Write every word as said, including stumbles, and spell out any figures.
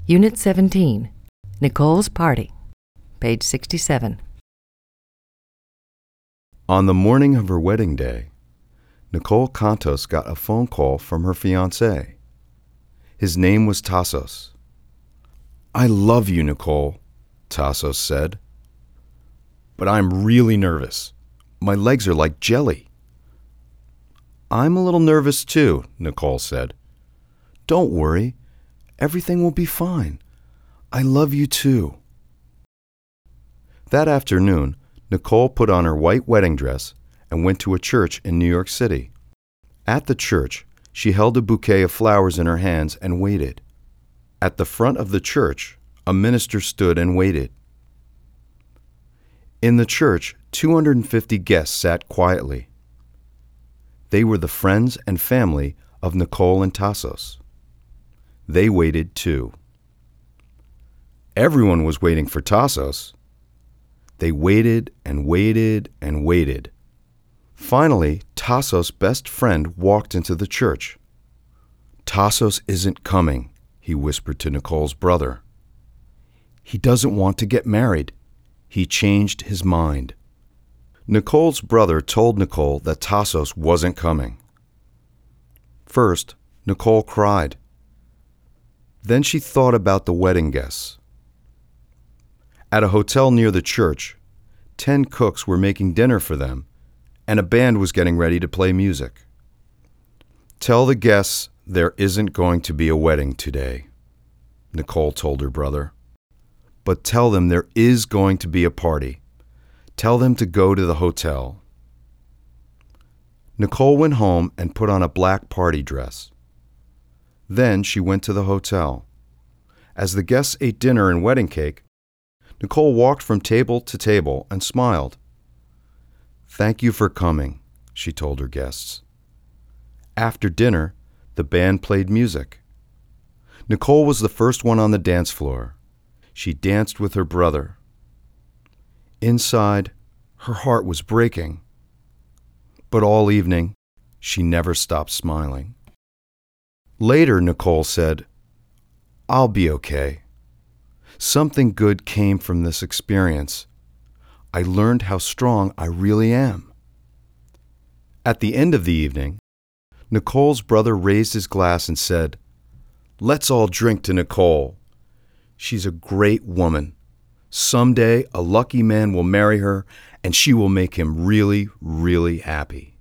Unit seventeen, Nicole's Party, page sixty-seven. On the morning of her wedding day, Nicole Contos got a phone call from her fiancé. His name was Tassos. "I love you, Nicole," Tassos said. "But I'm really nervous. My legs are like jelly." "I'm a little nervous too," Nicole said. "Don't worry. Everything will be fine. I love you too." That afternoon, Nicole put on her white wedding dress and went to a church in New York City. At the church, she held a bouquet of flowers in her hands and waited. At the front of the church, a minister stood and waited. In the church, two hundred fifty guests sat quietly. They were the friends and family of Nicole and Tassos. They waited too. Everyone was waiting for Tassos. They waited and waited and waited. Finally, Tassos' best friend walked into the church. "Tassos isn't coming," he whispered to Nicole's brother. "He doesn't want to get married. He changed his mind." Nicole's brother told Nicole that Tassos wasn't coming. First, Nicole cried. Then she thought about the wedding guests. At a hotel near the church, ten cooks were making dinner for them, and a band was getting ready to play music. "Tell the guests there isn't going to be a wedding today," Nicole told her brother. "But tell them there is going to be a party. Tell them to go to the hotel." Nicole went home and put on a black party dress. Then she went to the hotel. As the guests ate dinner and wedding cake, Nicole walked from table to table and smiled. "Thank you for coming," she told her guests. After dinner, the band played music. Nicole was the first one on the dance floor. She danced with her brother. Inside, her heart was breaking. But all evening, she never stopped smiling. Later, Nicole said, "I'll be okay. Something good came from this experience. I learned how strong I really am." At the end of the evening, Nicole's brother raised his glass and said, "Let's all drink to Nicole. She's a great woman. Someday a lucky man will marry her, and she will make him really, really happy."